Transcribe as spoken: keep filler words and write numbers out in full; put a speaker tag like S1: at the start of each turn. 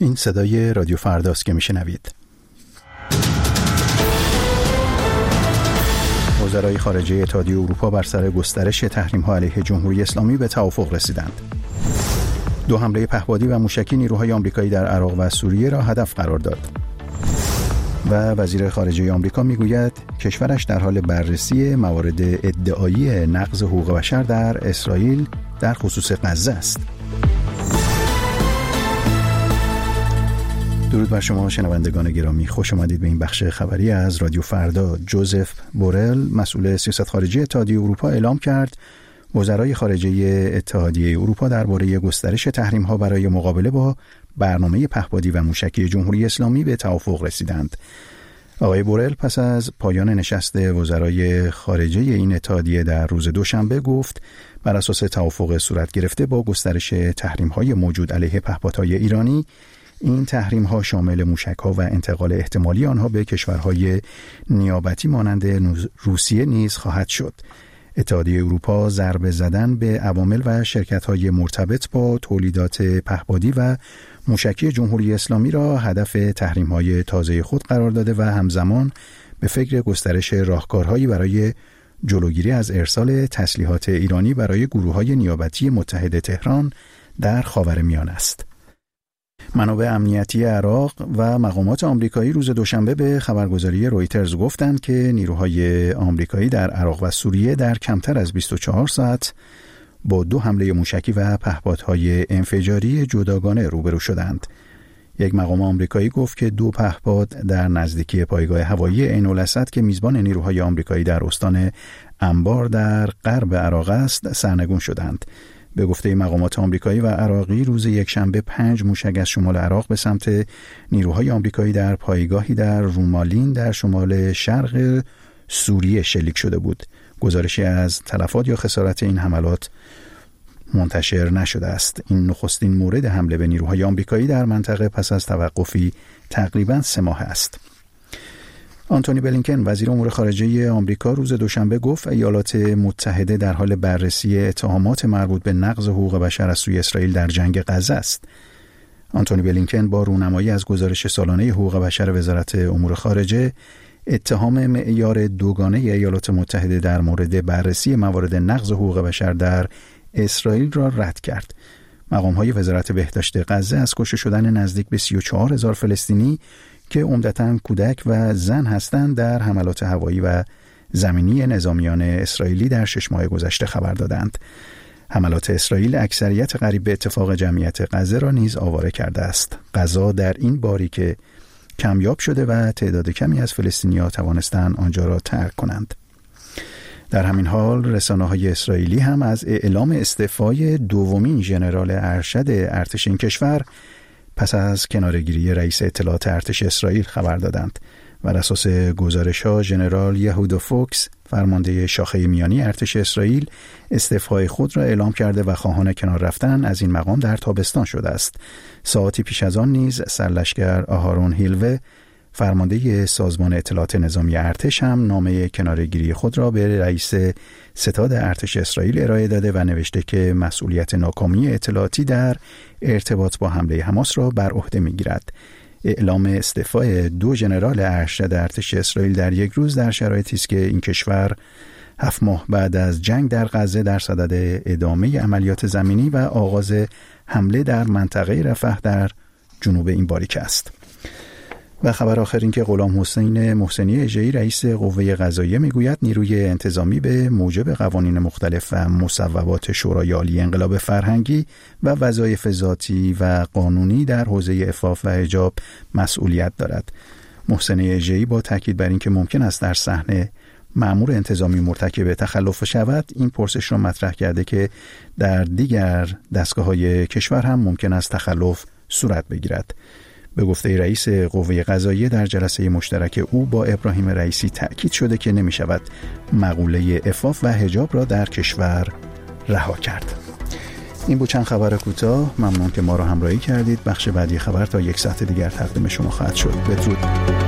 S1: این صدای رادیو فرداست که میشنوید. وزرای خارجه اتحادیه اروپا بر سر گسترش تحریم‌ها علیه جمهوری اسلامی به توافق رسیدند. دو حمله پهپادی و موشکی نیروهای آمریکایی در عراق و سوریه را هدف قرار داد. و وزیر خارجه آمریکا میگوید کشورش در حال بررسی موارد ادعایی نقض حقوق بشر در اسرائیل در خصوص غزه است. درود بر شما شنوندگان گرامی، خوش آمدید به این بخش خبری از رادیو فردا. جوزف بورل، مسئول سیاست خارجی اتحادیه اروپا، اعلام کرد وزرای خارجه اتحادیه اروپا درباره گسترش تحریم‌ها برای مقابله با برنامه پهپادی و موشکی جمهوری اسلامی به توافق رسیدند. آقای بورل پس از پایان نشست وزرای خارجه این اتحادیه در روز دوشنبه گفت بر اساس توافق صورت گرفته با گسترش تحریم‌های موجود علیه پهپادهای ایرانی، این تحریم‌ها شامل موشک‌ها و انتقال احتمالی آنها به کشورهای نیابتی مانند روسیه نیز خواهد شد. اتحادیه اروپا ضربه زدن به عوامل و شرکت‌های مرتبط با تولیدات پهپادی و موشکی جمهوری اسلامی را هدف تحریم‌های تازه خود قرار داده و همزمان به فکر گسترش راهکارهایی برای جلوگیری از ارسال تسلیحات ایرانی برای گروه‌های نیابتی متحد تهران در خاورمیانه است. منابع امنیتی عراق و مقامات آمریکایی روز دوشنبه به خبرگزاری رویترز گفتند که نیروهای آمریکایی در عراق و سوریه در کمتر از بیست و چهار ساعت با دو حمله موشکی و پهپادهای انفجاری جداگانه روبرو شدند. یک مقام آمریکایی گفت که دو پهپاد در نزدیکی پایگاه هوایی عین الاسد که میزبان نیروهای آمریکایی در استان انبار در غرب عراق است سرنگون شدند. به گفته مقامات آمریکایی و عراقی روز یکشنبه پنج موشک از شمال عراق به سمت نیروهای آمریکایی در پایگاهی در رومالین در شمال شرق سوریه شلیک شده بود. گزارشی از تلفات یا خسارت این حملات منتشر نشده است. این نخستین مورد حمله به نیروهای آمریکایی در منطقه پس از توقفی تقریباً سه ماه است. آنتونی بلینکن، وزیر امور خارجه آمریکا، روز دوشنبه گفت ایالات متحده در حال بررسی اتهامات مربوط به نقض حقوق بشر از سوی اسرائیل در جنگ غزه است. آنتونی بلینکن با رونمایی از گزارش سالانه حقوق بشر وزارت امور خارجه اتهام معیار دوگانه ایالات متحده در مورد بررسی موارد نقض حقوق بشر در اسرائیل را رد کرد. مقام‌های وزارت بهداشت غزه از کشته شدن نزدیک به سی و چهار هزار فلسطینی که عمدتاً کودک و زن هستند در حملات هوایی و زمینی نظامیان اسرائیلی در شش ماه گذشته خبر دادند. حملات اسرائیل اکثریت قریب به اتفاق جمعیت غزه را نیز آواره کرده است. غزه در این باری که کمیاب شده و تعداد کمی از فلسطینی‌ها توانستند آنجا را ترک کنند. در همین حال رسانه‌های اسرائیلی هم از اعلام استعفای دومین ژنرال ارشد ارتش این کشور پس از کناره‌گیری رئیس اطلاعات ارتش اسرائیل خبر دادند. بر اساس گزارش‌ها ژنرال یهودا فوکس، فرمانده شاخه میانی ارتش اسرائیل، استعفای خود را اعلام کرده و خواهان کنار رفتن از این مقام در تابستان شده است. ساعتی پیش از آن نیز سرلشکر آهارون هیلوه، فرمانده سازمان اطلاعات نظامی ارتش، هم نامه کناره‌گیری خود را به رئیس ستاد ارتش اسرائیل ارائه داده و نوشته که مسئولیت ناکامی اطلاعاتی در ارتباط با حمله حماس را بر عهده می‌گیرد. اعلام استعفای دو ژنرال ارشد ارتش اسرائیل در یک روز در شرایطی است که این کشور هفت ماه بعد از جنگ در غزه در صدد ادامه عملیات زمینی و آغاز حمله در منطقه رفح در جنوب این باریک است. و خبر آخر این که غلام حسین محسنی اژه‌ای، رئیس قوه قضاییه، میگوید نیروی انتظامی به موجب قوانین مختلف و مصوبات شورای عالی انقلاب فرهنگی و وظایف ذاتی و قانونی در حوزه عفاف و حجاب مسئولیت دارد. محسنی اژه‌ای با تاکید بر اینکه ممکن است در صحنه مأمور انتظامی مرتکب تخلف شود، این پرسش را مطرح کرده که در دیگر دستگاه‌های کشور هم ممکن است تخلف صورت بگیرد. به گفته رئیس قوه قضاییه در جلسه مشترک او با ابراهیم رئیسی تأکید شده که نمی شود مقوله عفاف و حجاب را در کشور رها کرد. این بود چند خبر کوتاه. ممنون که ما را همراهی کردید. بخش بعدی خبر تا یک ساعت دیگر تقدیم شما خواهد شد. بدرود.